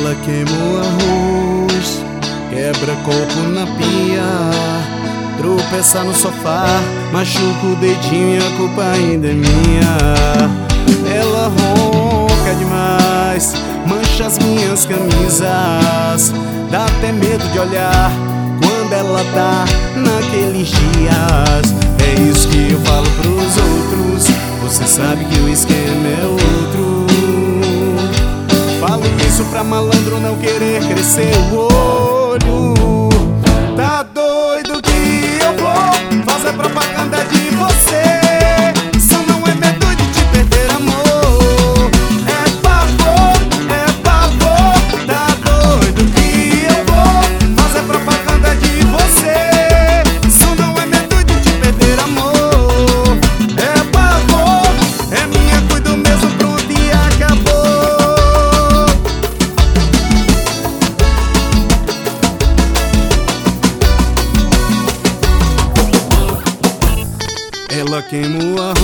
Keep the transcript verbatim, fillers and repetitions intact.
Ela queima o arroz, quebra copo na pia, tropeça no sofá, machuca o dedinho e a culpa ainda é minha. Ela ronca demais, mancha as minhas camisas, dá até medo de olhar quando ela tá naqueles dias. É isso que eu falo pros outros, você sabe que o esquema é outro. Falo isso pra malandro não querer crescer o olho. Tá doido que eu vou fazer propaganda de você? Só não é medo de te perder, amor, é pavor, é pavor. Tá doido que eu vou fazer propaganda de você? Só não é medo de te perder, amor, é pavor. É minha, cuido mesmo, pronto e acabou. Ela queima o